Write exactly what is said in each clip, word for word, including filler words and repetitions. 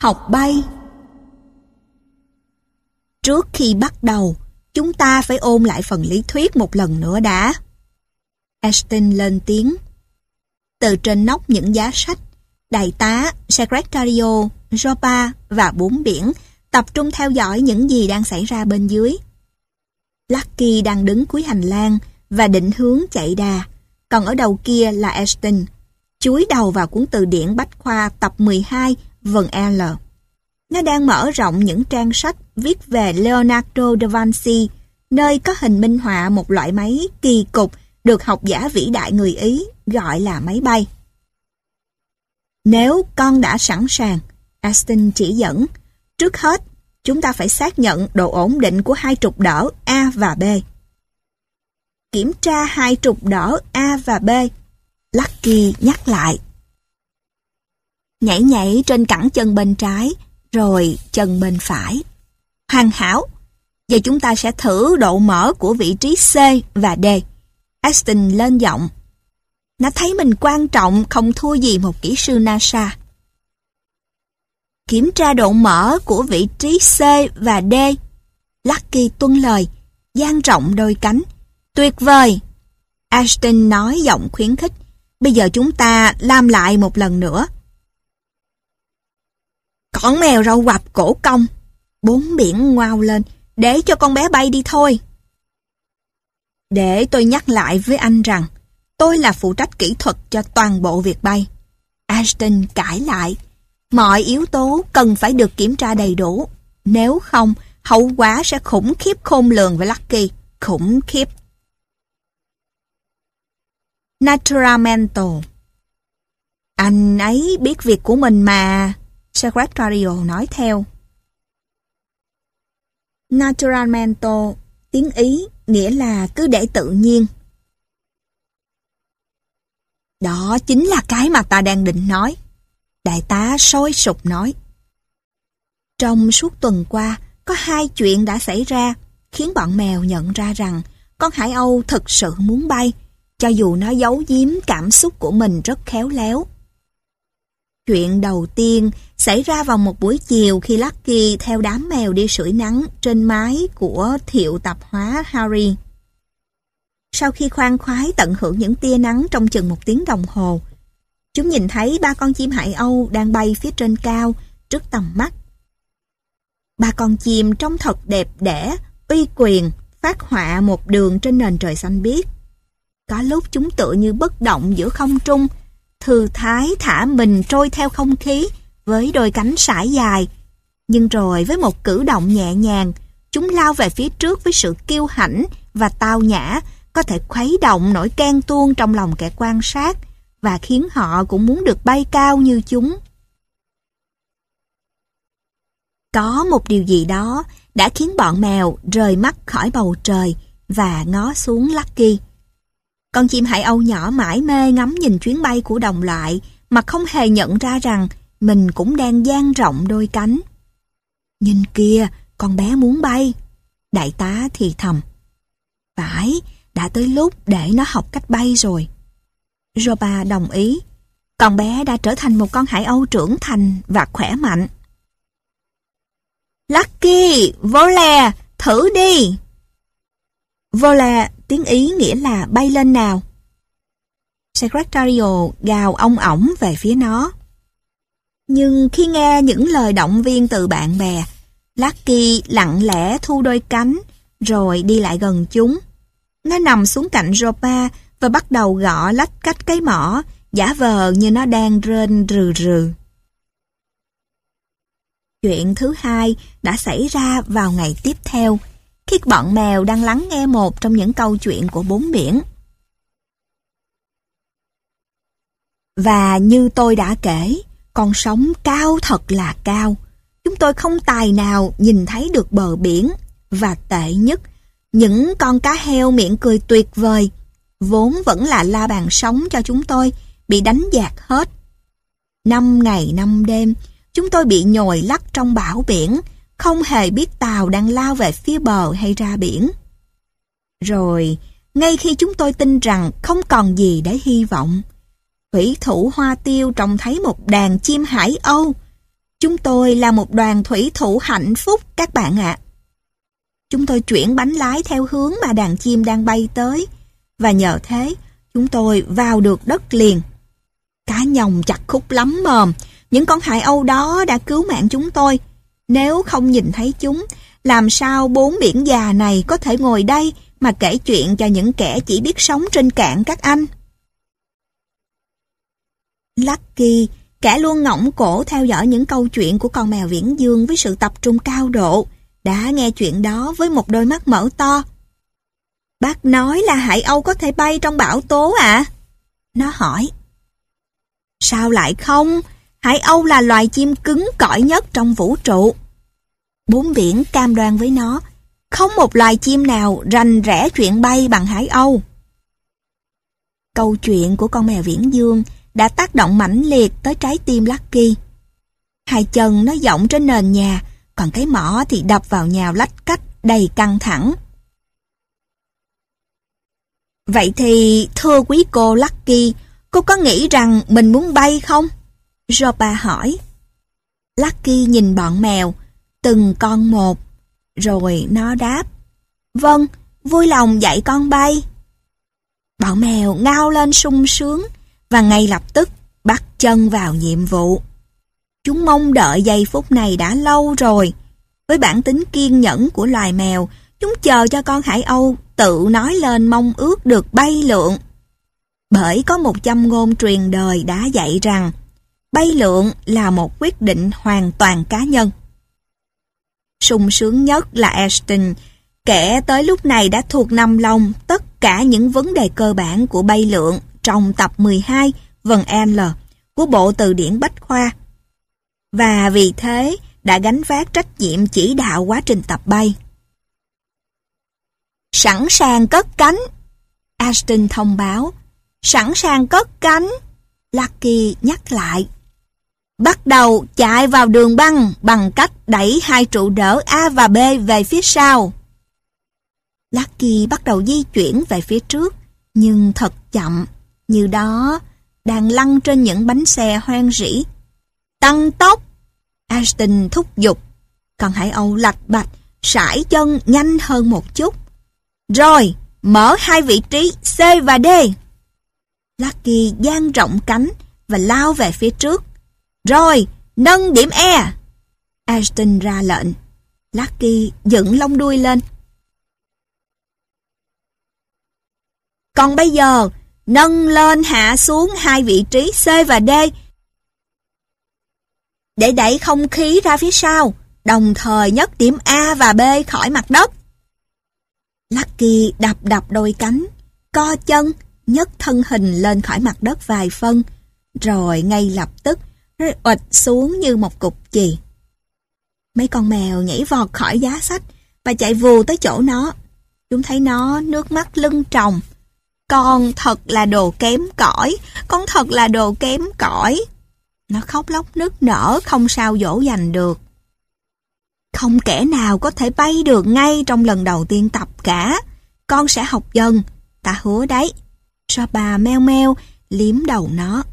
Học bay. Trước khi bắt đầu, chúng ta phải ôn lại phần lý thuyết một lần nữa đã. Ashton lên tiếng. Từ trên nóc những giá sách, đại tá, Secretario, Jopa và bốn biển tập trung theo dõi những gì đang xảy ra bên dưới. Lucky đang đứng cuối hành lang và định hướng chạy đà, còn ở đầu kia là Ashton, chúi đầu vào cuốn từ điển bách khoa tập mười hai vần L. Nó đang mở rộng những trang sách viết về Leonardo da Vinci, nơi có hình minh họa một loại máy kỳ cục được học giả vĩ đại người Ý gọi là máy bay. Nếu con đã sẵn sàng, Ashton chỉ dẫn, trước hết chúng ta phải xác nhận độ ổn định của hai trục đỡ A và B. Kiểm tra hai trục đỡ A và B, Lucky nhắc lại. Nhảy nhảy trên cẳng chân bên trái, rồi chân bên phải. Hoàn hảo. Giờ chúng ta sẽ thử độ mở của vị trí C và D. Ashton lên giọng. Nó thấy mình quan trọng không thua gì một kỹ sư NASA. Kiểm tra độ mở của vị trí C và D. Lucky tuân lời, dang rộng đôi cánh. Tuyệt vời! Ashton nói giọng khuyến khích. Bây giờ chúng ta làm lại một lần nữa. Con mèo râu quặp cổ cong. Bốn biển ngoao lên. Để cho con bé bay đi thôi. Để tôi nhắc lại với anh rằng tôi là phụ trách kỹ thuật cho toàn bộ việc bay. Ashton cãi lại. Mọi yếu tố cần phải được kiểm tra đầy đủ. Nếu không, hậu quả sẽ khủng khiếp khôn lường với Lucky. Khủng khiếp. Naturalmente. Anh ấy biết việc của mình mà, Secretario nói theo. Naturalmente, tiếng Ý nghĩa là cứ để tự nhiên. Đó chính là cái mà ta đang định nói. Đại tá sôi sục nói. Trong suốt tuần qua, có hai chuyện đã xảy ra khiến bọn mèo nhận ra rằng con hải âu thực sự muốn bay, cho dù nó giấu giếm cảm xúc của mình rất khéo léo. Chuyện đầu tiên xảy ra vào một buổi chiều khi Lucky theo đám mèo đi sưởi nắng trên mái của thiệu tạp hóa Harry. Sau khi khoan khoái tận hưởng những tia nắng trong chừng một tiếng đồng hồ, chúng nhìn thấy ba con chim hải âu đang bay phía trên cao trước tầm mắt. Ba con chim trông thật đẹp đẽ, uy quyền, phác họa một đường trên nền trời xanh biếc. Có lúc chúng tựa như bất động giữa không trung, thư thái thả mình trôi theo không khí với đôi cánh sải dài. Nhưng rồi với một cử động nhẹ nhàng, chúng lao về phía trước với sự kiêu hãnh và tao nhã, có thể khuấy động nỗi ghen tuông trong lòng kẻ quan sát và khiến họ cũng muốn được bay cao như chúng. Có một điều gì đó đã khiến bọn mèo rời mắt khỏi bầu trời và ngó xuống Lucky. Con chim hải âu nhỏ mải mê ngắm nhìn chuyến bay của đồng loại mà không hề nhận ra rằng mình cũng đang dang rộng đôi cánh. Nhìn kìa, con bé muốn bay. Đại tá thì thầm. Phải, đã tới lúc để nó học cách bay rồi. Jopa đồng ý. Con bé đã trở thành một con hải âu trưởng thành và khỏe mạnh. Lucky, vô lè, thử đi. Vô lè, tiếng Ý nghĩa là bay lên nào. Secretario gào ong ỏng về phía nó. Nhưng khi nghe những lời động viên từ bạn bè, Lucky lặng lẽ thu đôi cánh rồi đi lại gần chúng. Nó nằm xuống cạnh Jopa và bắt đầu gõ lách cách cái mỏ, giả vờ như nó đang rên rừ rừ. Chuyện thứ hai đã xảy ra vào ngày tiếp theo, khi bọn mèo đang lắng nghe một trong những câu chuyện của bốn biển. Và như tôi đã kể, con sóng cao thật là cao. Chúng tôi không tài nào nhìn thấy được bờ biển. Và tệ nhất, những con cá heo miệng cười tuyệt vời, vốn vẫn là la bàn sống cho chúng tôi, bị đánh dạt hết. Năm ngày năm đêm, chúng tôi bị nhồi lắc trong bão biển, không hề biết tàu đang lao về phía bờ hay ra biển. Rồi, ngay khi chúng tôi tin rằng không còn gì để hy vọng, thủy thủ Hoa Tiêu trông thấy một đàn chim hải âu. Chúng tôi là một đoàn thủy thủ hạnh phúc các bạn ạ. Chúng tôi chuyển bánh lái theo hướng mà đàn chim đang bay tới, và nhờ thế chúng tôi vào được đất liền. Cá nhồng chặt khúc lắm mồm, những con hải âu đó đã cứu mạng chúng tôi. Nếu không nhìn thấy chúng, làm sao bốn biển già này có thể ngồi đây mà kể chuyện cho những kẻ chỉ biết sống trên cạn các anh? Lucky, kẻ luôn ngỗng cổ theo dõi những câu chuyện của con mèo Viễn Dương với sự tập trung cao độ, đã nghe chuyện đó với một đôi mắt mở to. Bác nói là hải âu có thể bay trong bão tố à? Nó hỏi. Sao lại không? Hải âu là loài chim cứng cỏi nhất trong vũ trụ. Bốn biển cam đoan với nó, không một loài chim nào rành rẽ chuyện bay bằng hải âu. Câu chuyện của con mèo Viễn Dương đã tác động mãnh liệt tới trái tim Lucky. Hai chân nó dõng trên nền nhà, còn cái mỏ thì đập vào nhào lách cách đầy căng thẳng. Vậy thì, thưa quý cô Lucky, cô có nghĩ rằng mình muốn bay không? Jopa hỏi. Lucky nhìn bọn mèo, từng con một, rồi nó đáp. Vâng, vui lòng dạy con bay. Bọn mèo ngao lên sung sướng, và ngay lập tức bắt chân vào nhiệm vụ. Chúng mong đợi giây phút này đã lâu rồi. Với bản tính kiên nhẫn của loài mèo, chúng chờ cho con hải âu tự nói lên mong ước được bay lượn. Bởi có một châm ngôn truyền đời đã dạy rằng bay lượn là một quyết định hoàn toàn cá nhân. Sung sướng nhất là Ashton, kẻ tới lúc này đã thuộc nằm lòng tất cả những vấn đề cơ bản của bay lượn trong tập mười hai vần L của bộ từ điển Bách Khoa. Và vì thế đã gánh vác trách nhiệm chỉ đạo quá trình tập bay. Sẵn sàng cất cánh, Ashton thông báo. Sẵn sàng cất cánh, Lucky nhắc lại. Bắt đầu chạy vào đường băng bằng cách đẩy hai trụ đỡ A và B về phía sau. Lucky bắt đầu di chuyển về phía trước, nhưng thật chậm, như đó đang lăn trên những bánh xe hoang rỉ. Tăng tốc, Ashton thúc giục. Còn hải âu lạch bạch, sải chân nhanh hơn một chút. Rồi, mở hai vị trí C và D. Lucky dang rộng cánh và lao về phía trước. Rồi, nâng điểm E. Ashton ra lệnh. Lucky dựng lông đuôi lên. Còn bây giờ, nâng lên hạ xuống hai vị trí C và D để đẩy không khí ra phía sau, đồng thời nhấc điểm A và B khỏi mặt đất. Lucky đập đập đôi cánh, co chân, nhấc thân hình lên khỏi mặt đất vài phân, rồi ngay lập tức rơi ụt xuống như một cục chì. Mấy con mèo nhảy vọt khỏi giá sách và chạy vù tới chỗ nó. Chúng thấy nó nước mắt lưng tròng. Con thật là đồ kém cỏi, con thật là đồ kém cỏi. Nó khóc lóc nức nở không sao dỗ dành được. Không kẻ nào có thể bay được ngay trong lần đầu tiên tập cả. Con sẽ học dần, ta hứa đấy. Jopa meo meo liếm đầu nó.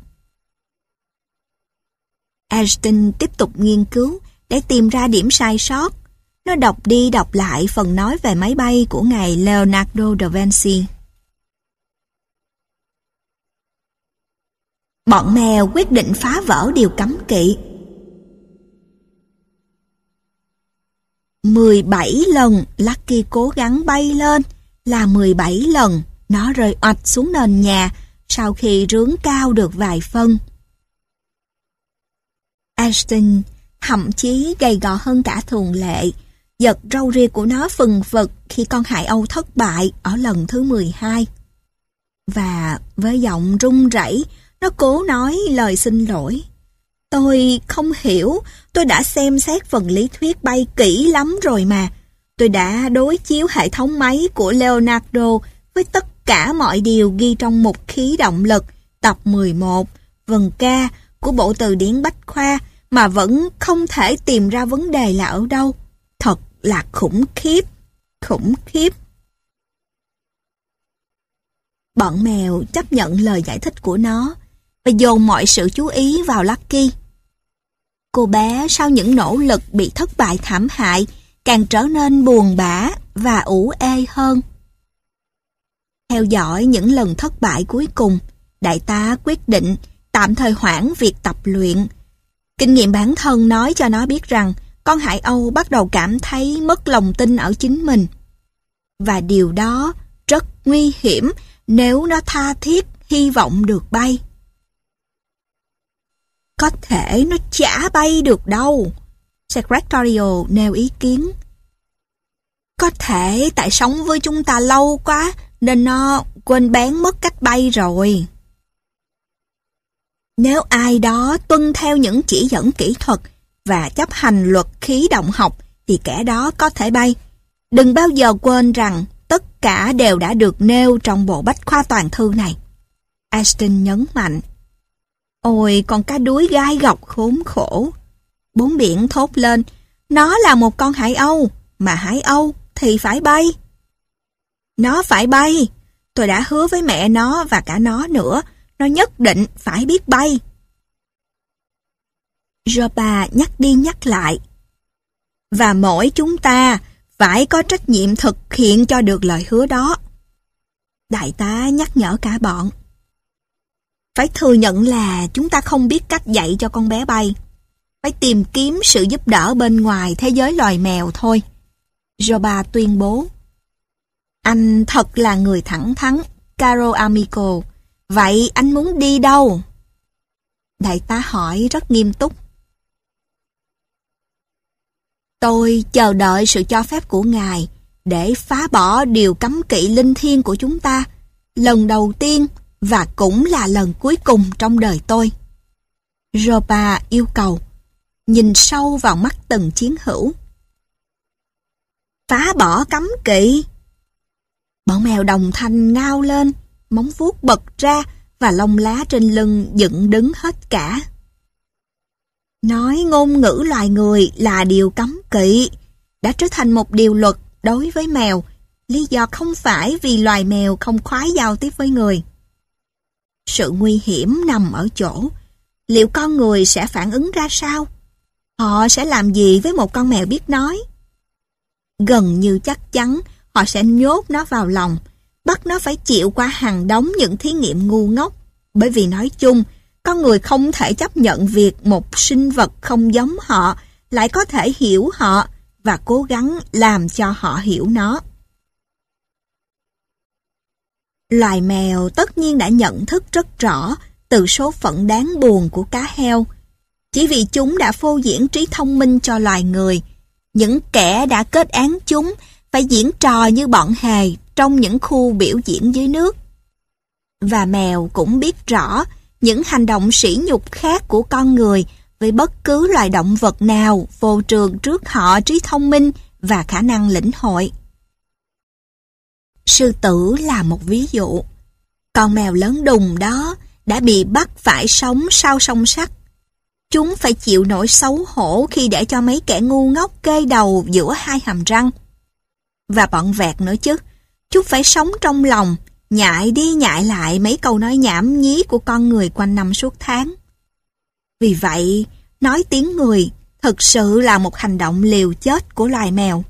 Ashton tiếp tục nghiên cứu để tìm ra điểm sai sót. Nó đọc đi đọc lại phần nói về máy bay của ngài Leonardo da Vinci. Bọn mèo quyết định phá vỡ điều cấm kỵ. mười bảy lần Lucky cố gắng bay lên là mười bảy lần nó rơi oạch xuống nền nhà sau khi rướn cao được vài phân. Ashton thậm chí gầy gò hơn cả thường lệ, giật râu ria của nó phừng phực khi con hải âu thất bại ở lần thứ mười hai. Và với giọng run rẩy, nó cố nói lời xin lỗi. Tôi không hiểu, tôi đã xem xét phần lý thuyết bay kỹ lắm rồi mà. Tôi đã đối chiếu hệ thống máy của Leonardo với tất cả mọi điều ghi trong mục khí động lực tập mười một, vần K của bộ từ điển Bách Khoa mà vẫn không thể tìm ra vấn đề là ở đâu. Thật là khủng khiếp, khủng khiếp. Bọn mèo chấp nhận lời giải thích của nó và dồn mọi sự chú ý vào Lucky. Cô bé sau những nỗ lực bị thất bại thảm hại càng trở nên buồn bã và ủ ê hơn. Theo dõi những lần thất bại cuối cùng, đại tá quyết định tạm thời hoãn việc tập luyện. Kinh nghiệm bản thân nói cho nó biết rằng con hải âu bắt đầu cảm thấy mất lòng tin ở chính mình. Và điều đó rất nguy hiểm nếu nó tha thiết hy vọng được bay. Có thể nó chả bay được đâu, Secretarial nêu ý kiến. Có thể tại sống với chúng ta lâu quá nên nó quên bén mất cách bay rồi. Nếu ai đó tuân theo những chỉ dẫn kỹ thuật và chấp hành luật khí động học thì kẻ đó có thể bay. Đừng bao giờ quên rằng tất cả đều đã được nêu trong bộ bách khoa toàn thư này. Ashton nhấn mạnh. Ôi, con cá đuối gai gọc khốn khổ. Bốn biển thốt lên. Nó là một con hải âu, mà hải âu thì phải bay. Nó phải bay. Tôi đã hứa với mẹ nó và cả nó nữa. Nó nhất định phải biết bay. Ropa nhắc đi nhắc lại. Và mỗi chúng ta phải có trách nhiệm thực hiện cho được lời hứa đó. Đại tá nhắc nhở cả bọn. Phải thừa nhận là chúng ta không biết cách dạy cho con bé bay. Phải tìm kiếm sự giúp đỡ bên ngoài thế giới loài mèo thôi. Ropa tuyên bố. Anh thật là người thẳng thắn, caro amico. Vậy anh muốn đi đâu? Đại tá hỏi rất nghiêm túc. Tôi chờ đợi sự cho phép của ngài để phá bỏ điều cấm kỵ linh thiêng của chúng ta, lần đầu tiên và cũng là lần cuối cùng trong đời tôi. Ropa yêu cầu, nhìn sâu vào mắt từng chiến hữu. Phá bỏ cấm kỵ? Bọn mèo đồng thanh ngao lên, móng vuốt bật ra và lông lá trên lưng dựng đứng hết cả. Nói ngôn ngữ loài người là điều cấm kỵ, đã trở thành một điều luật đối với mèo, lý do không phải vì loài mèo không khoái giao tiếp với người. Sự nguy hiểm nằm ở chỗ, liệu con người sẽ phản ứng ra sao? Họ sẽ làm gì với một con mèo biết nói? Gần như chắc chắn họ sẽ nhốt nó vào lòng, bắt nó phải chịu qua hàng đống những thí nghiệm ngu ngốc, bởi vì nói chung, con người không thể chấp nhận việc một sinh vật không giống họ lại có thể hiểu họ và cố gắng làm cho họ hiểu nó. Loài mèo tất nhiên đã nhận thức rất rõ từ số phận đáng buồn của cá heo. Chỉ vì chúng đã phô diễn trí thông minh cho loài người, những kẻ đã kết án chúng phải diễn trò như bọn hề trong những khu biểu diễn dưới nước. Và mèo cũng biết rõ những hành động sỉ nhục khác của con người với bất cứ loài động vật nào vô trường trước họ trí thông minh và khả năng lĩnh hội. Sư tử là một ví dụ. Con mèo lớn đùng đó đã bị bắt phải sống sau song sắt. Chúng phải chịu nỗi xấu hổ khi để cho mấy kẻ ngu ngốc kê đầu giữa hai hàm răng. Và bọn vẹt nữa chứ, chúng phải sống trong lòng, nhại đi nhại lại mấy câu nói nhảm nhí của con người quanh năm suốt tháng. Vì vậy, nói tiếng người thực sự là một hành động liều chết của loài mèo.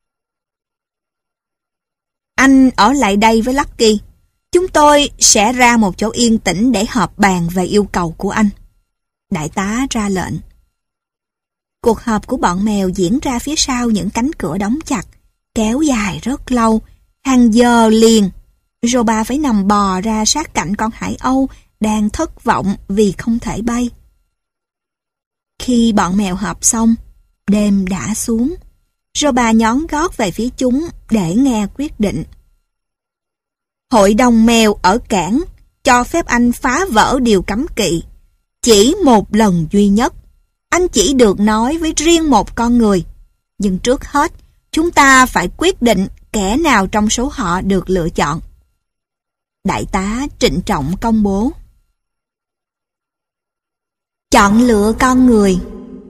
Anh ở lại đây với Lucky. Chúng tôi sẽ ra một chỗ yên tĩnh để họp bàn về yêu cầu của anh. Đại tá ra lệnh. Cuộc họp của bọn mèo diễn ra phía sau những cánh cửa đóng chặt, kéo dài rất lâu, hàng giờ liền. Ropa phải nằm bò ra sát cạnh con hải âu đang thất vọng vì không thể bay. Khi bọn mèo họp xong, đêm đã xuống. Ropa nhón gót về phía chúng để nghe quyết định. Hội đồng mèo ở cảng cho phép anh phá vỡ điều cấm kỵ. Chỉ một lần duy nhất. Anh chỉ được nói với riêng một con người. Nhưng trước hết, chúng ta phải quyết định kẻ nào trong số họ được lựa chọn. Đại tá trịnh trọng công bố. Chọn lựa con người.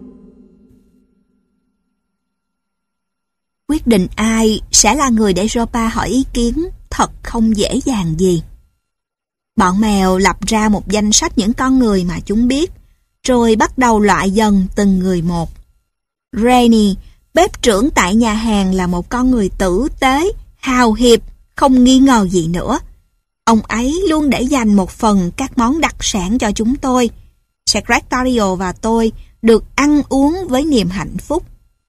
Quyết định ai sẽ là người để Ropa hỏi ý kiến thật không dễ dàng gì. Bọn mèo lập ra một danh sách những con người mà chúng biết. rồi bắt đầu loại dần từng người một. Rennie, bếp trưởng tại nhà hàng, là một con người tử tế, hào hiệp, không nghi ngờ gì nữa. Ông ấy luôn để dành một phần các món đặc sản cho chúng tôi. Secretariat và tôi được ăn uống với niềm hạnh phúc.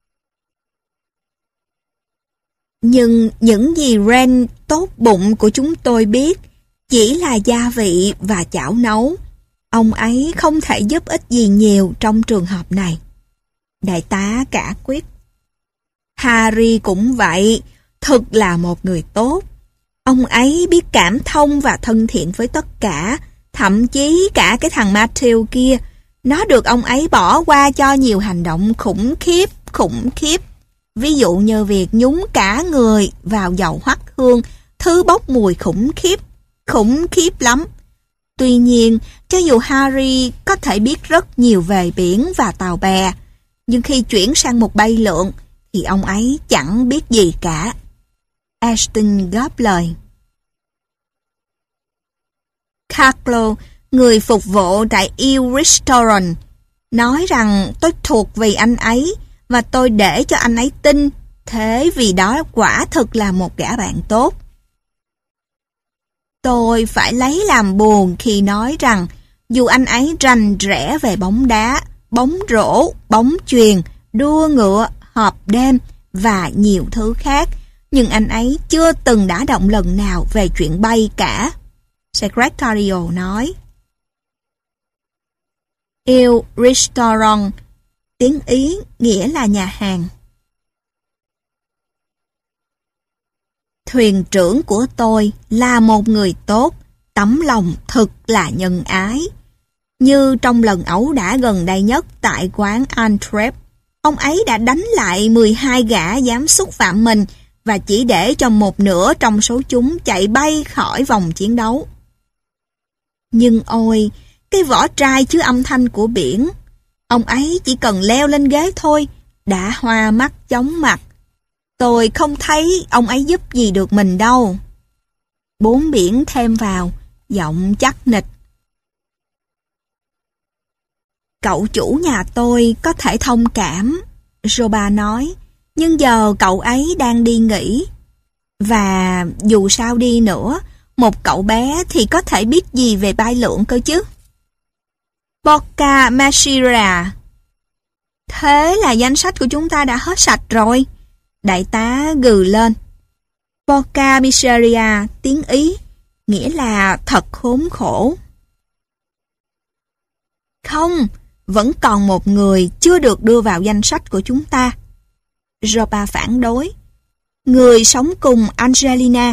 Nhưng những gì Ren tốt bụng của chúng tôi biết chỉ là gia vị và chảo nấu. Ông ấy không thể giúp ích gì nhiều trong trường hợp này. Đại tá cả quyết. Harry cũng vậy, thực là một người tốt. Ông ấy biết cảm thông và thân thiện với tất cả, thậm chí cả cái thằng Matthew kia. Nó được ông ấy bỏ qua cho nhiều hành động khủng khiếp, khủng khiếp. Ví dụ như việc nhúng cả người vào dầu hoắc hương, thứ bốc mùi khủng khiếp, khủng khiếp lắm. Tuy nhiên, cho dù Harry có thể biết rất nhiều về biển và tàu bè, nhưng khi chuyển sang một bay lượn, thì ông ấy chẳng biết gì cả. Ashton góp lời. Carlo, người phục vụ tại Il Restaurant, nói rằng tôi thuộc vì anh ấy, và tôi để cho anh ấy tin, thế vì đó quả thực là một gã bạn tốt. Tôi phải lấy làm buồn khi nói rằng dù anh ấy rành rẽ về bóng đá, bóng rổ, bóng chuyền, đua ngựa, họp đêm và nhiều thứ khác, nhưng anh ấy chưa từng đả động lần nào về chuyện bay cả. Secretariat nói. Il Restaurant, tiếng Ý nghĩa là nhà hàng. Thuyền trưởng của tôi là một người tốt, tấm lòng thực là nhân ái. Như trong lần ẩu đả gần đây nhất tại quán Antwerp, ông ấy đã đánh lại mười hai gã dám xúc phạm mình và chỉ để cho một nửa trong số chúng chạy bay khỏi vòng chiến đấu. Nhưng ôi, cái vỏ trai chứa âm thanh của biển, ông ấy chỉ cần leo lên ghế thôi, đã hoa mắt chóng mặt. Tôi không thấy ông ấy giúp gì được mình đâu. Bốn biển thêm vào, giọng chắc nịch. Cậu chủ nhà tôi có thể thông cảm, Roba nói, nhưng giờ cậu ấy đang đi nghỉ. Và dù sao đi nữa, một cậu bé thì có thể biết gì về bay lượn cơ chứ. Bocca Mashira. Thế là danh sách của chúng ta đã hết sạch rồi. Đại tá gừ lên. Bocca Miseria, tiếng Ý, nghĩa là thật khốn khổ. Không, vẫn còn một người chưa được đưa vào danh sách của chúng ta. Roba phản đối. Người sống cùng Angelina.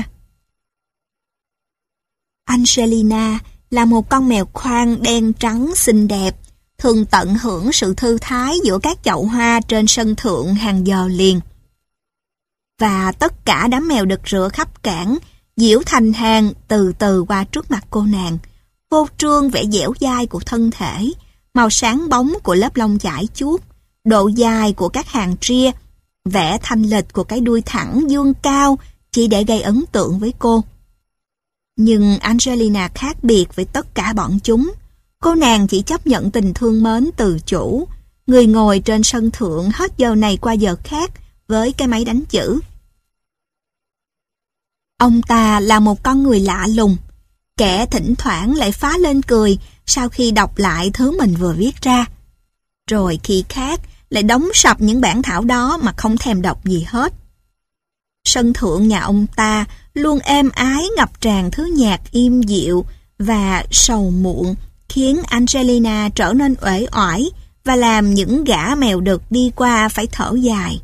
Angelina là một con mèo khoang đen trắng xinh đẹp, thường tận hưởng sự thư thái giữa các chậu hoa trên sân thượng hàng giờ liền. Và tất cả đám mèo đực rửa khắp cảng, diễu thành hàng từ từ qua trước mặt cô nàng, vô trương vẻ dẻo dai của thân thể, màu sáng bóng của lớp lông chải chuốt, độ dài của các hàng ria, vẻ thanh lịch của cái đuôi thẳng dương cao chỉ để gây ấn tượng với cô. Nhưng Angelina khác biệt với tất cả bọn chúng. Cô nàng chỉ chấp nhận tình thương mến từ chủ, người ngồi trên sân thượng hết giờ này qua giờ khác với cái máy đánh chữ. Ông ta là một con người lạ lùng, kẻ thỉnh thoảng lại phá lên cười sau khi đọc lại thứ mình vừa viết ra. Rồi khi khác lại đóng sập những bản thảo đó mà không thèm đọc gì hết. Sân thượng nhà ông ta luôn êm ái ngập tràn thứ nhạc im dịu và sầu muộn, khiến Angelina trở nên uể oải và làm những gã mèo đực đi qua phải thở dài.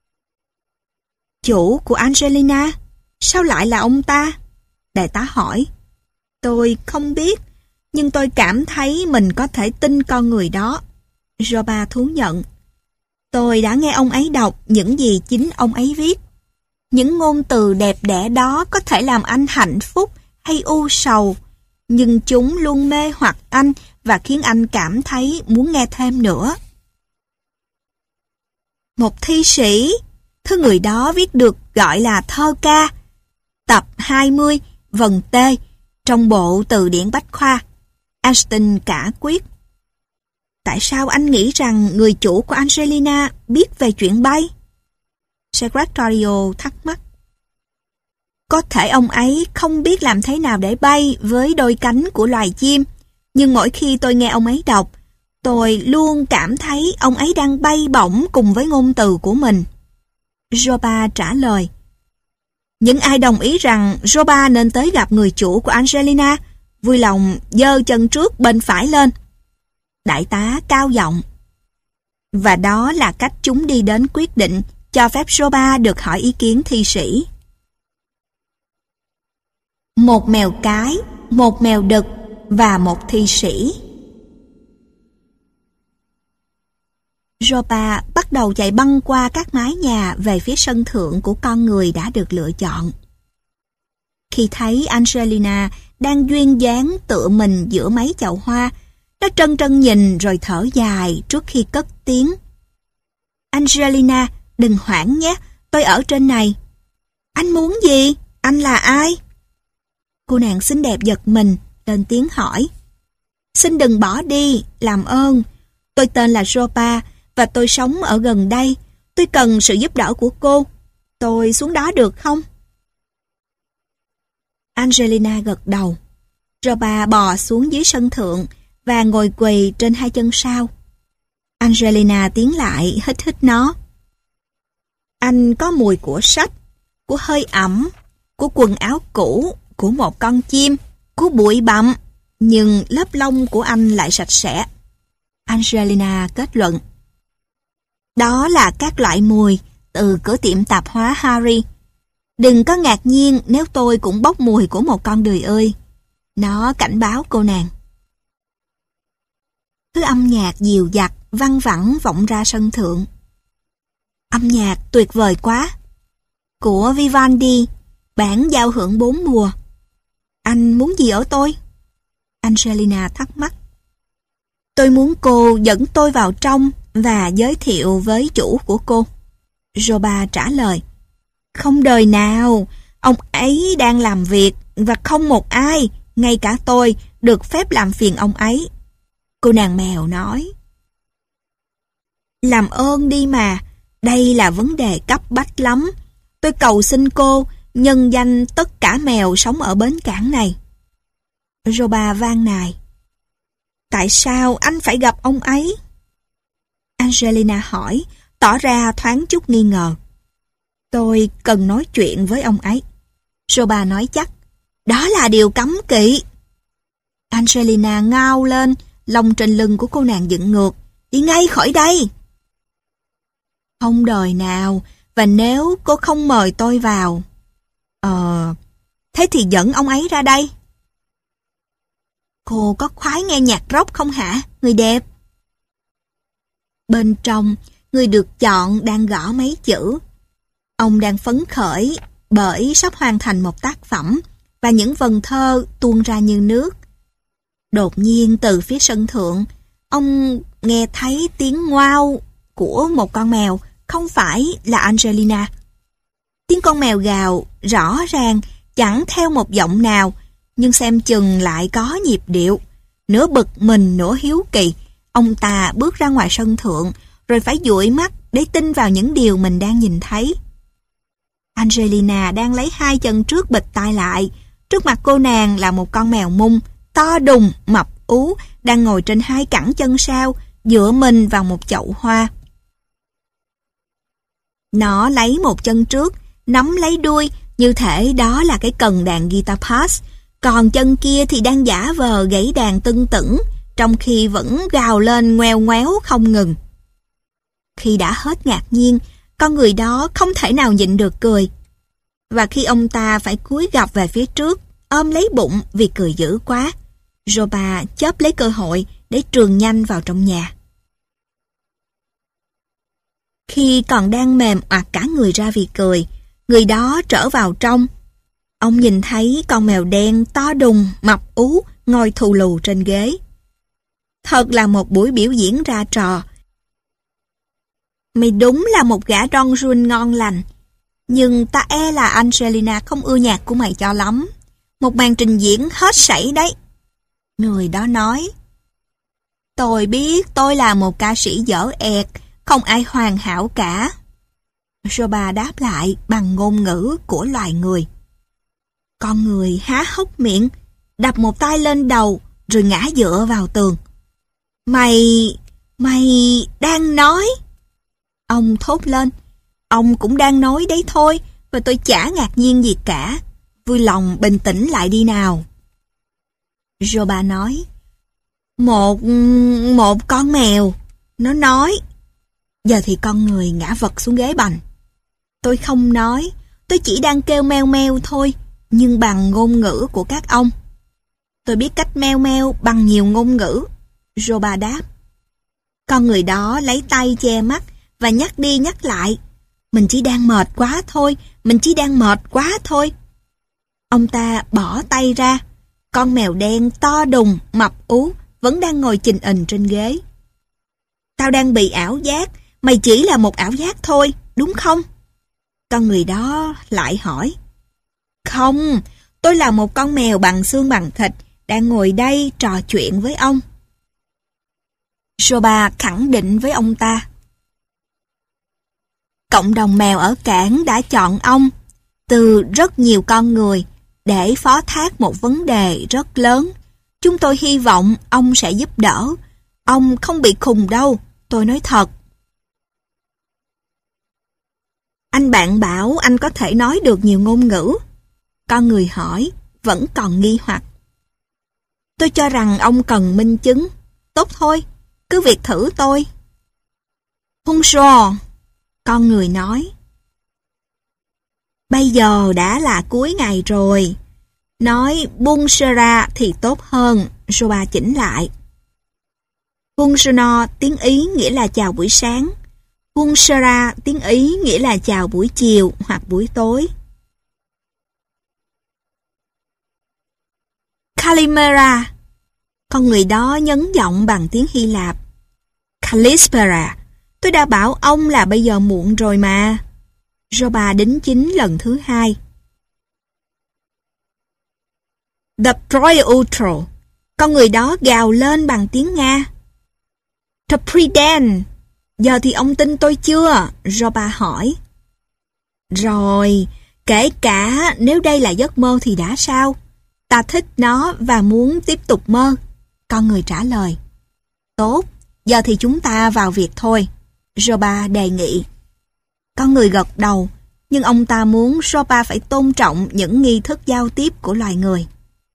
Chủ của Angelina? Sao lại là ông ta? Đại tá hỏi. Tôi không biết, nhưng tôi cảm thấy mình có thể tin con người đó. Roba thú nhận. Tôi đã nghe ông ấy đọc những gì chính ông ấy viết. Những ngôn từ đẹp đẽ đó có thể làm anh hạnh phúc hay u sầu, nhưng chúng luôn mê hoặc anh và khiến anh cảm thấy muốn nghe thêm nữa. Một thi sĩ, thứ người đó viết được gọi là thơ ca, tập hai mươi, vần T, trong bộ từ điển Bách Khoa. Ashton cả quyết. Tại sao anh nghĩ rằng người chủ của Angelina biết về chuyện bay? Secretario thắc mắc. Có thể ông ấy không biết làm thế nào để bay với đôi cánh của loài chim, nhưng mỗi khi tôi nghe ông ấy đọc, tôi luôn cảm thấy ông ấy đang bay bổng cùng với ngôn từ của mình. Joba trả lời. Những ai đồng ý rằng Joba nên tới gặp người chủ của Angelina, vui lòng giơ chân trước bên phải lên. Đại tá cao giọng. Và đó là cách chúng đi đến quyết định cho phép Joba được hỏi ý kiến thi sĩ. Một mèo cái, một mèo đực và một thi sĩ. Joba bắt đầu chạy băng qua các mái nhà về phía sân thượng của con người đã được lựa chọn. Khi thấy Angelina đang duyên dáng tựa mình giữa mấy chậu hoa, nó trân trân nhìn rồi thở dài trước khi cất tiếng. Angelina, đừng hoảng nhé, tôi ở trên này. Anh muốn gì? Anh là ai? Cô nàng xinh đẹp giật mình, lên tiếng hỏi. Xin đừng bỏ đi, làm ơn. Tôi tên là Joba và tôi sống ở gần đây. Tôi cần sự giúp đỡ của cô. Tôi xuống đó được không? Angelina gật đầu. Joba bò xuống dưới sân thượng và ngồi quỳ trên hai chân sau. Angelina tiến lại hít hít nó. Anh có mùi của sách, của hơi ẩm, của quần áo cũ, của một con chim, của bụi bặm, nhưng lớp lông của anh lại sạch sẽ. Angelina kết luận. Đó là các loại mùi từ cửa tiệm tạp hóa Harry. Đừng có ngạc nhiên nếu tôi cũng bốc mùi của một con đười ơi. Nó cảnh báo cô nàng. Thứ âm nhạc dịu dặt văng vẳng vọng ra sân thượng. Âm nhạc tuyệt vời quá. Của Vivaldi, bản giao hưởng bốn mùa. Anh muốn gì ở tôi? Angelina thắc mắc. Tôi muốn cô dẫn tôi vào trong và giới thiệu với chủ của cô. Joba trả lời. Không đời nào, ông ấy đang làm việc và không một ai, ngay cả tôi, được phép làm phiền ông ấy. Cô nàng mèo nói. Làm ơn đi mà, đây là vấn đề cấp bách lắm. Tôi cầu xin cô, nhân danh tất cả mèo sống ở bến cảng này. Joba van nài. Tại sao anh phải gặp ông ấy? Angelina hỏi, tỏ ra thoáng chút nghi ngờ. Tôi cần nói chuyện với ông ấy. Joba nói chắc. Đó là điều cấm kỵ. Angelina ngao lên, lông trên lưng của cô nàng dựng ngược. Đi ngay khỏi đây. Không đời nào, và nếu cô không mời tôi vào. Ờ, thế thì dẫn ông ấy ra đây. Cô có khoái nghe nhạc rock không hả, người đẹp? Bên trong, người được chọn đang gõ mấy chữ. Ông đang phấn khởi bởi sắp hoàn thành một tác phẩm và những vần thơ tuôn ra như nước. Đột nhiên từ phía sân thượng, ông nghe thấy tiếng ngoao của một con mèo, không phải là Angelina. Tiếng con mèo gào rõ ràng, chẳng theo một giọng nào, nhưng xem chừng lại có nhịp điệu. Nửa bực mình nửa hiếu kỳ, ông ta bước ra ngoài sân thượng, rồi phải dụi mắt để tin vào những điều mình đang nhìn thấy. Angelina đang lấy hai chân trước bịt tai lại. Trước mặt cô nàng là một con mèo mung, to đùng, mập ú, đang ngồi trên hai cẳng chân sau, dựa mình vào một chậu hoa. Nó lấy một chân trước, nắm lấy đuôi, như thể đó là cái cần đàn guitar bass, còn chân kia thì đang giả vờ gãy đàn tưng tửng, trong khi vẫn gào lên ngoeo ngoéo không ngừng. Khi đã hết ngạc nhiên, con người đó không thể nào nhịn được cười. Và khi ông ta phải cúi gập về phía trước, ôm lấy bụng vì cười dữ quá, Joba chớp lấy cơ hội để trườn nhanh vào trong nhà. Khi còn đang mềm oặt cả người ra vì cười, người đó trở vào trong. Ông nhìn thấy con mèo đen to đùng, mập ú, ngồi thù lù trên ghế. Thật là một buổi biểu diễn ra trò. Mày đúng là một gã Don Juan ngon lành. Nhưng ta e là Angelina không ưa nhạc của mày cho lắm. Một màn trình diễn hết sảy đấy. Người đó nói. Tôi biết tôi là một ca sĩ dở ẹt, không ai hoàn hảo cả. Joba đáp lại bằng ngôn ngữ của loài người. Con người há hốc miệng, đập một tay lên đầu, rồi ngã dựa vào tường. Mày, mày đang nói? Ông thốt lên. Ông cũng đang nói đấy thôi, và tôi chả ngạc nhiên gì cả. Vui lòng bình tĩnh lại đi nào. Joba nói. Một... một con mèo. Nó nói. Giờ thì con người ngã vật xuống ghế bành. Tôi không nói, tôi chỉ đang kêu meo meo thôi, nhưng bằng ngôn ngữ của các ông. Tôi biết cách meo meo bằng nhiều ngôn ngữ. Joba đáp. Con người đó lấy tay che mắt và nhắc đi nhắc lại. Mình chỉ đang mệt quá thôi, mình chỉ đang mệt quá thôi. Ông ta bỏ tay ra. Con mèo đen to đùng, mập ú, vẫn đang ngồi chình ình trên ghế. Tao đang bị ảo giác, mày chỉ là một ảo giác thôi, đúng không? Con người đó lại hỏi. Không, tôi là một con mèo bằng xương bằng thịt, đang ngồi đây trò chuyện với ông. Joba khẳng định với ông ta. Cộng đồng mèo ở cảng đã chọn ông, từ rất nhiều con người, để phó thác một vấn đề rất lớn. Chúng tôi hy vọng ông sẽ giúp đỡ. Ông không bị khùng đâu, tôi nói thật. Anh bạn bảo anh có thể nói được nhiều ngôn ngữ. Con người hỏi, vẫn còn nghi hoặc. Tôi cho rằng ông cần minh chứng. Tốt thôi, cứ việc thử tôi. Bonjour, con người nói. Bây giờ đã là cuối ngày rồi. Nói bonjour thì tốt hơn, Joba chỉnh lại. Bonjour tiếng Ý nghĩa là chào buổi sáng. Bonjour tiếng Ý nghĩa là chào buổi chiều hoặc buổi tối. Kalimera. Con người đó nhấn giọng bằng tiếng Hy Lạp. Kalispera. Tôi đã bảo ông là bây giờ muộn rồi mà. Joba đính chính lần thứ hai. The Proiutro. Con người đó gào lên bằng tiếng Nga. The Preden. Giờ thì ông tin tôi chưa? Joba hỏi. Rồi, kể cả nếu đây là giấc mơ thì đã sao? Ta thích nó và muốn tiếp tục mơ. Con người trả lời. Tốt, giờ thì chúng ta vào việc thôi. Joba đề nghị. Con người gật đầu, nhưng ông ta muốn Joba phải tôn trọng những nghi thức giao tiếp của loài người.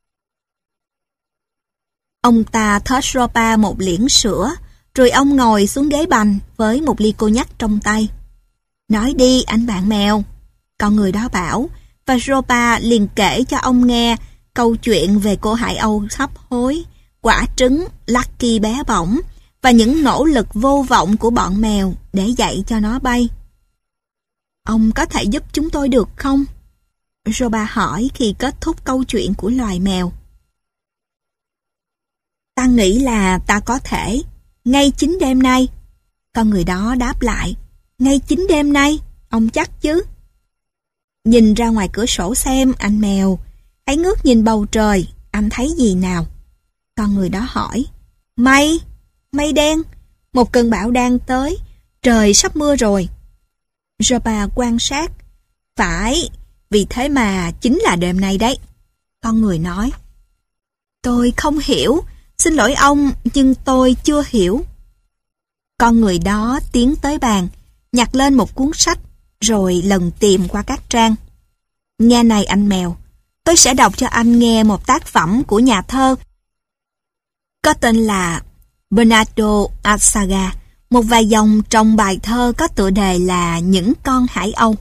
Ông ta thết Joba một liễn sữa, rồi ông ngồi xuống ghế bành với một ly cô nhắc trong tay. Nói đi anh bạn mèo, con người đó bảo, và Joba liền kể cho ông nghe câu chuyện về cô hải âu hấp hối, quả trứng, Lucky bé bỏng và những nỗ lực vô vọng của bọn mèo để dạy cho nó bay. Ông có thể giúp chúng tôi được không? Joba hỏi khi kết thúc câu chuyện của loài mèo. Ta nghĩ là ta có thể. Ngay chính đêm nay. Con người đó đáp lại. Ngay chính đêm nay, ông chắc chứ? Nhìn ra ngoài cửa sổ xem, anh mèo. Hãy ngước nhìn bầu trời, anh thấy gì nào? Con người đó hỏi. Mây, mây đen. Một cơn bão đang tới. Trời sắp mưa rồi. Joba quan sát. Phải, vì thế mà chính là đêm nay đấy. Con người nói. Tôi không hiểu. Xin lỗi ông, nhưng tôi chưa hiểu. Con người đó tiến tới bàn, nhặt lên một cuốn sách, rồi lần tìm qua các trang. Nghe này anh mèo, tôi sẽ đọc cho anh nghe một tác phẩm của nhà thơ có tên là Bernardo Atsaga, một vài dòng trong bài thơ có tựa đề là Những con hải âu.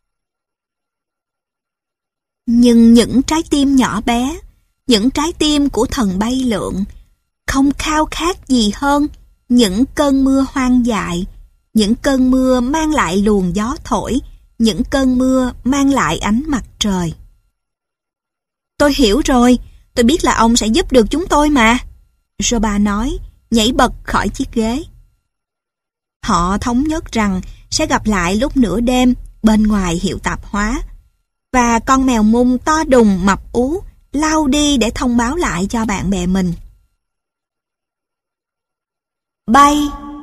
Nhưng những trái tim nhỏ bé, những trái tim của thần bay lượn, không khao khát gì hơn những cơn mưa hoang dại, những cơn mưa mang lại luồng gió thổi, những cơn mưa mang lại ánh mặt trời. Tôi hiểu rồi, tôi biết là ông sẽ giúp được chúng tôi mà. Joba nói, nhảy bật khỏi chiếc ghế. Họ thống nhất rằng sẽ gặp lại lúc nửa đêm bên ngoài hiệu tạp hóa, và con mèo mung to đùng mập ú lao đi để thông báo lại cho bạn bè mình. Bay.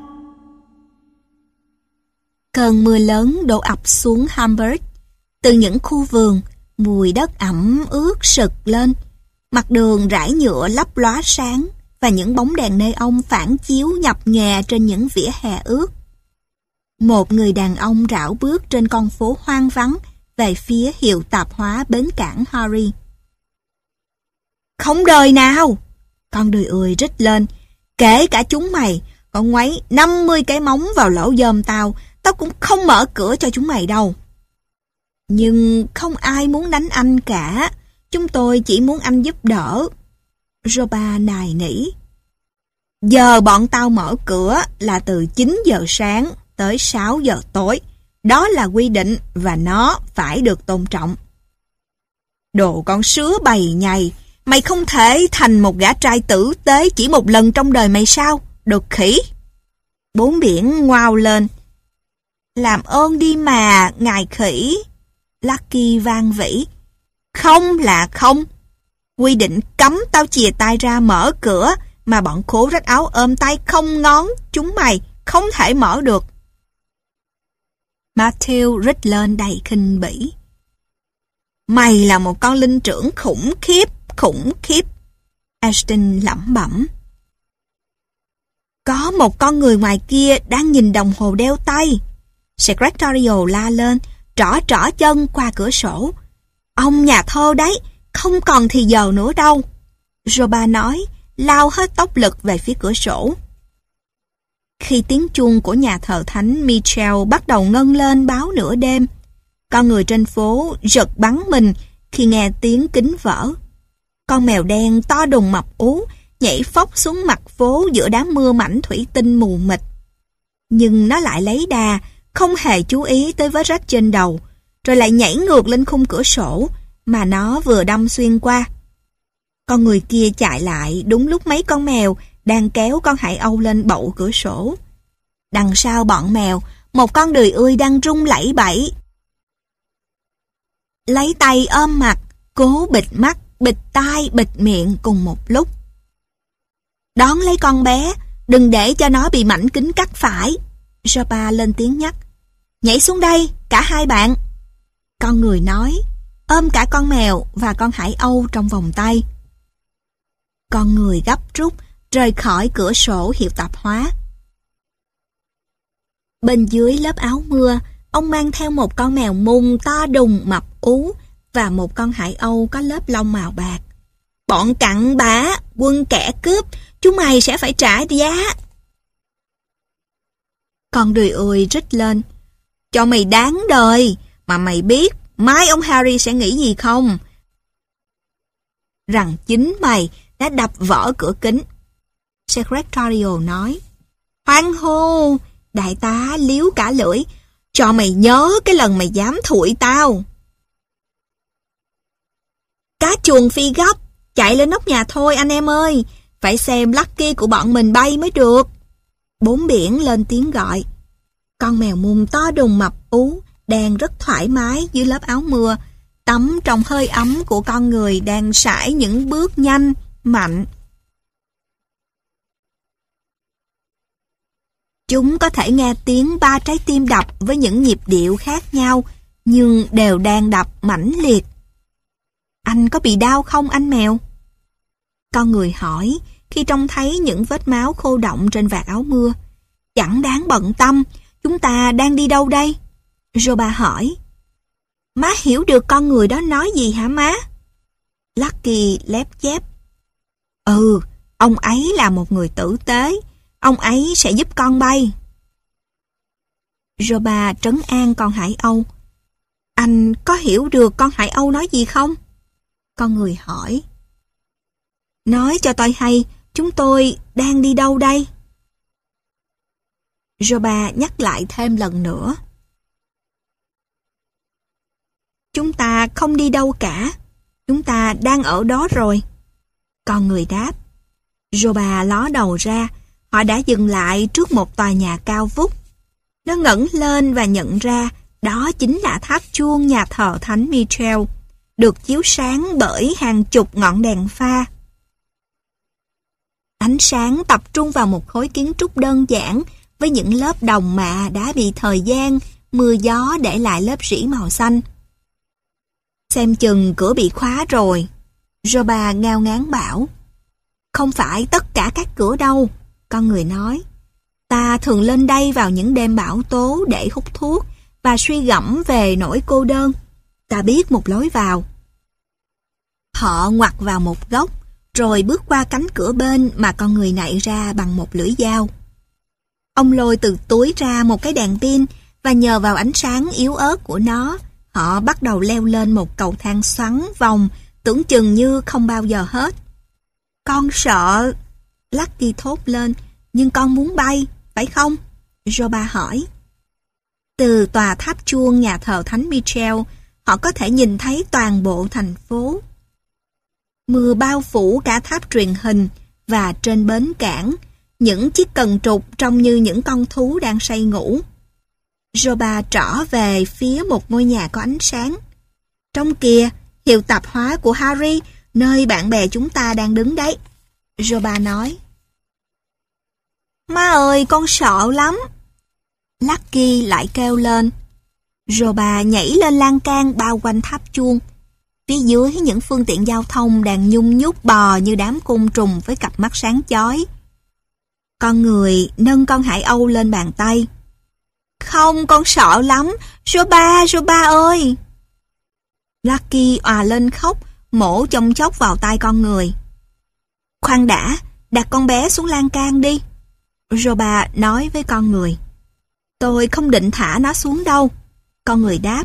Cơn mưa lớn đổ ập xuống Hamburg. Từ những khu vườn, mùi đất ẩm ướt sực lên. Mặt đường rải nhựa lấp lóa sáng và những bóng đèn neon phản chiếu nhập nhòe trên những vỉa hè ướt. Một người đàn ông rảo bước trên con phố hoang vắng về phía hiệu tạp hóa bến cảng Harry. Không đời nào! Con đười ươi rít lên. Kể cả chúng mày, con ngoáy năm mươi cái móng vào lỗ dơm tao, tao cũng không mở cửa cho chúng mày đâu. Nhưng không ai muốn đánh anh cả. Chúng tôi chỉ muốn anh giúp đỡ. Roba nài nỉ. Giờ bọn tao mở cửa là từ chín giờ sáng tới sáu giờ tối. Đó là quy định và nó phải được tôn trọng. Đồ con sứa bầy nhầy, mày không thể thành một gã trai tử tế chỉ một lần trong đời mày sao? Được khỉ. Bốn biển ngoao lên. Làm ơn đi mà, ngài khỉ. Lucky vang vỉ. Không là không. Quy định cấm tao chìa tay ra mở cửa mà bọn khố rách áo ôm tay không ngón chúng mày không thể mở được. Matthew rít lên đầy khinh bỉ. Mày là một con linh trưởng khủng khiếp, khủng khiếp. Ashton lẩm bẩm. Có một con người ngoài kia đang nhìn đồng hồ đeo tay. Secretarial la lên, trỏ trỏ chân qua cửa sổ. Ông nhà thơ đấy, không còn thì giờ nữa đâu. Roba nói, lao hết tốc lực về phía cửa sổ. Khi tiếng chuông của nhà thờ thánh Michel bắt đầu ngân lên báo nửa đêm, con người trên phố giật bắn mình khi nghe tiếng kính vỡ. Con mèo đen to đùng mập ú nhảy phóc xuống mặt phố giữa đám mưa mảnh thủy tinh mù mịt. Nhưng nó lại lấy đà, không hề chú ý tới vết rách trên đầu, rồi lại nhảy ngược lên khung cửa sổ mà nó vừa đâm xuyên qua. Con người kia chạy lại đúng lúc mấy con mèo đang kéo con hải âu lên bậu cửa sổ. Đằng sau bọn mèo, một con đười ươi đang rung lẩy bẩy. Lấy tay ôm mặt, cố bịt mắt, bịt tai, bịt miệng cùng một lúc. Đón lấy con bé, đừng để cho nó bị mảnh kính cắt phải. Roba lên tiếng nhắc. Nhảy xuống đây, cả hai bạn. Con người nói, ôm cả con mèo và con hải âu trong vòng tay. Con người gấp rút rời khỏi cửa sổ hiệu tạp hóa. Bên dưới lớp áo mưa, ông mang theo một con mèo mùng to đùng mập ú và một con hải âu có lớp lông màu bạc. Bọn cặn bã, quân kẻ cướp, chúng mày sẽ phải trả giá. Con đười ươi rít lên. Cho mày đáng đời, mà mày biết mai ông Harry sẽ nghĩ gì không? Rằng chính mày đã đập vỡ cửa kính. Secretarial nói. Hoan hô, đại tá liếu cả lưỡi. Cho mày nhớ cái lần mày dám thụi tao. Cá chuồn phi gấp, chạy lên nóc nhà thôi anh em ơi. Phải xem Lucky của bọn mình bay mới được. Bốn biển lên tiếng gọi. Con mèo mùng to đùng mập ú đang rất thoải mái dưới lớp áo mưa, tắm trong hơi ấm của con người đang sải những bước nhanh, mạnh. Chúng có thể nghe tiếng ba trái tim đập với những nhịp điệu khác nhau, nhưng đều đang đập mãnh liệt. Anh có bị đau không anh mèo? Con người hỏi khi trông thấy những vết máu khô đọng trên vạt áo mưa. Chẳng đáng bận tâm, chúng ta đang đi đâu đây? Roba hỏi. Má hiểu được con người đó nói gì hả má? Lucky lép chép. Ừ, ông ấy là một người tử tế. Ông ấy sẽ giúp con bay. Roba trấn an con hải âu. Anh có hiểu được con hải âu nói gì không? Con người hỏi. Nói cho tôi hay, chúng tôi đang đi đâu đây? Roba nhắc lại thêm lần nữa. Chúng ta không đi đâu cả. Chúng ta đang ở đó rồi. Con người đáp. Roba ló đầu ra. Họ đã dừng lại trước một tòa nhà cao vút. Nó ngẩng lên và nhận ra đó chính là tháp chuông nhà thờ thánh Michel, được chiếu sáng bởi hàng chục ngọn đèn pha. Ánh sáng tập trung vào một khối kiến trúc đơn giản với những lớp đồng mạ đã bị thời gian, mưa gió để lại lớp rỉ màu xanh. Xem chừng cửa bị khóa rồi, Roba ngao ngán bảo. Không phải tất cả các cửa đâu, con người nói. Ta thường lên đây vào những đêm bão tố để hút thuốc và suy gẫm về nỗi cô đơn. Ta biết một lối vào. Họ ngoặt vào một góc, rồi bước qua cánh cửa bên mà con người nạy ra bằng một lưỡi dao. Ông lôi từ túi ra một cái đèn pin và nhờ vào ánh sáng yếu ớt của nó, họ bắt đầu leo lên một cầu thang xoắn vòng tưởng chừng như không bao giờ hết. Con sợ, Lucky thốt lên, nhưng con muốn bay, phải không? Roba hỏi. Từ tòa tháp chuông nhà thờ Thánh Michel, họ có thể nhìn thấy toàn bộ thành phố. Mưa bao phủ cả tháp truyền hình và trên bến cảng, những chiếc cần trục trông như những con thú đang say ngủ. Roba trỏ về phía một ngôi nhà có ánh sáng. Trong kìa, hiệu tạp hóa của Harry, nơi bạn bè chúng ta đang đứng đấy. Roba nói. Má ơi, con sợ lắm. Lucky lại kêu lên. Roba nhảy lên lan can bao quanh tháp chuông. Phía dưới những phương tiện giao thông đang nhung nhúc bò như đám côn trùng với cặp mắt sáng chói. Con người nâng con hải âu lên bàn tay. Không, con sợ lắm. Roba, Roba ơi. Lucky òa lên khóc, mổ chông chốc vào tai con người. Khoan đã, đặt con bé xuống lan can đi. Roba nói với con người. Tôi không định thả nó xuống đâu. Con người đáp.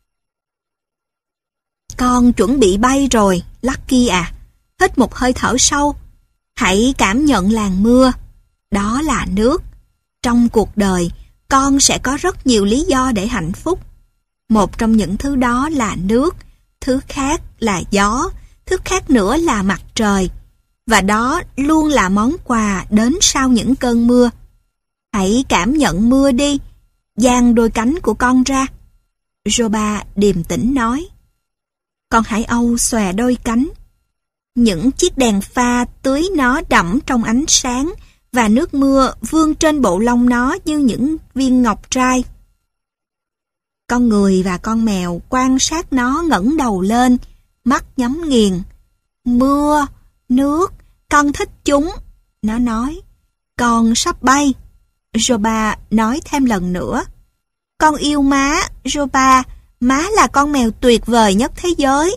Con chuẩn bị bay rồi, Lucky à. Hít một hơi thở sâu. Hãy cảm nhận làn mưa. Đó là nước. Trong cuộc đời, con sẽ có rất nhiều lý do để hạnh phúc. Một trong những thứ đó là nước, thứ khác là gió, thứ khác nữa là mặt trời. Và đó luôn là món quà đến sau những cơn mưa. Hãy cảm nhận mưa đi, dang đôi cánh của con ra. Roba điềm tĩnh nói. Con hải âu xòe đôi cánh. Những chiếc đèn pha tưới nó đẫm trong ánh sáng và nước mưa vương trên bộ lông nó như những viên ngọc trai. Con người và con mèo quan sát nó ngẩng đầu lên, mắt nhắm nghiền. Mưa, nước, con thích chúng. Nó nói, con sắp bay. Roba nói thêm lần nữa. Con yêu má, Roba, má là con mèo tuyệt vời nhất thế giới.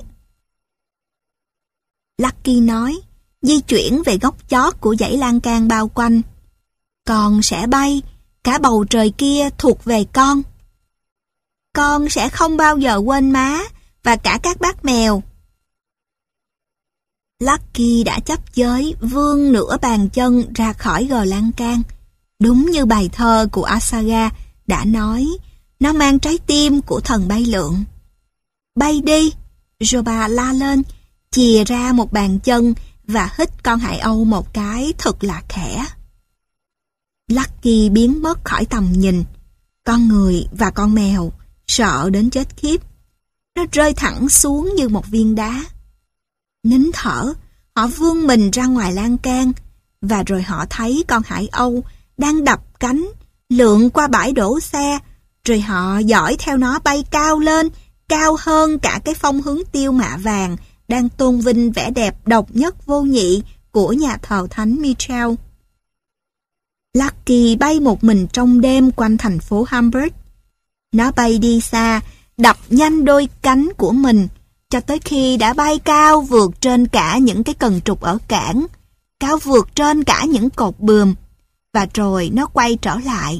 Lucky nói, di chuyển về góc chót của dãy lan can bao quanh. Con sẽ bay, cả bầu trời kia thuộc về con. Con sẽ không bao giờ quên má và cả các bác mèo. Lucky đã chấp giới vươn nửa bàn chân ra khỏi gờ lan can. Đúng như bài thơ của Asaga đã nói, nó mang trái tim của thần bay lượn. Bay đi, Roba la lên, chìa ra một bàn chân và hít con hải âu một cái thật là khẽ. Lucky biến mất khỏi tầm nhìn. Con người và con mèo sợ đến chết khiếp. Nó rơi thẳng xuống như một viên đá. Nín thở, họ vươn mình ra ngoài lan can và rồi họ thấy con hải âu đang đập cánh, lượn qua bãi đổ xe, rồi họ dõi theo nó bay cao lên, cao hơn cả cái phong hướng tiêu mạ vàng đang tôn vinh vẻ đẹp độc nhất vô nhị của nhà thờ Thánh Michel. Lucky bay một mình trong đêm quanh thành phố Hamburg. Nó bay đi xa, đập nhanh đôi cánh của mình, cho tới khi đã bay cao vượt trên cả những cái cần trục ở cảng, cao vượt trên cả những cột buồm, và rồi nó quay trở lại.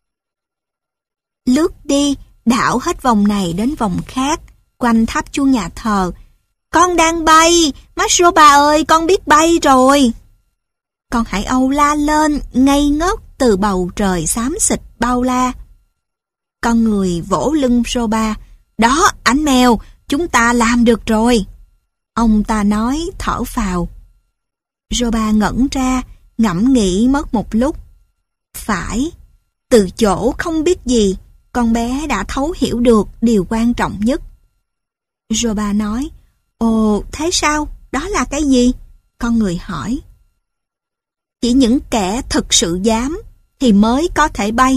Lướt đi, đảo hết vòng này đến vòng khác, quanh tháp chuông nhà thờ. Con đang bay, Masroba ơi, con biết bay rồi. Con hải âu la lên, ngây ngất từ bầu trời xám xịt bao la. Con người vỗ lưng Roba. Đó, anh mèo, chúng ta làm được rồi. Ông ta nói thở phào. Roba ngẩn ra, ngẫm nghĩ mất một lúc. Phải, từ chỗ không biết gì, con bé đã thấu hiểu được điều quan trọng nhất. Roba nói, ồ, thế sao? Đó là cái gì? Con người hỏi. Chỉ những kẻ thực sự dám thì mới có thể bay.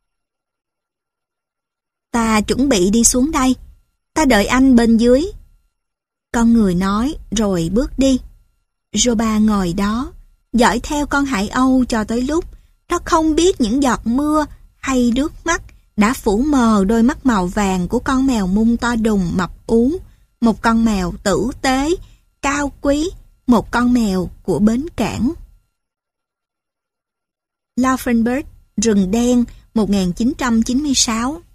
Ta chuẩn bị đi xuống đây. Ta đợi anh bên dưới. Con người nói rồi bước đi. Roba ngồi đó, dõi theo con hải âu cho tới lúc nó không biết những giọt mưa hay nước mắt đã phủ mờ đôi mắt màu vàng của con mèo mung to đùng mập ú, một con mèo tử tế, cao quý, một con mèo của bến cảng. Laufenburg, Rừng đen, một nghìn chín trăm chín mươi sáu.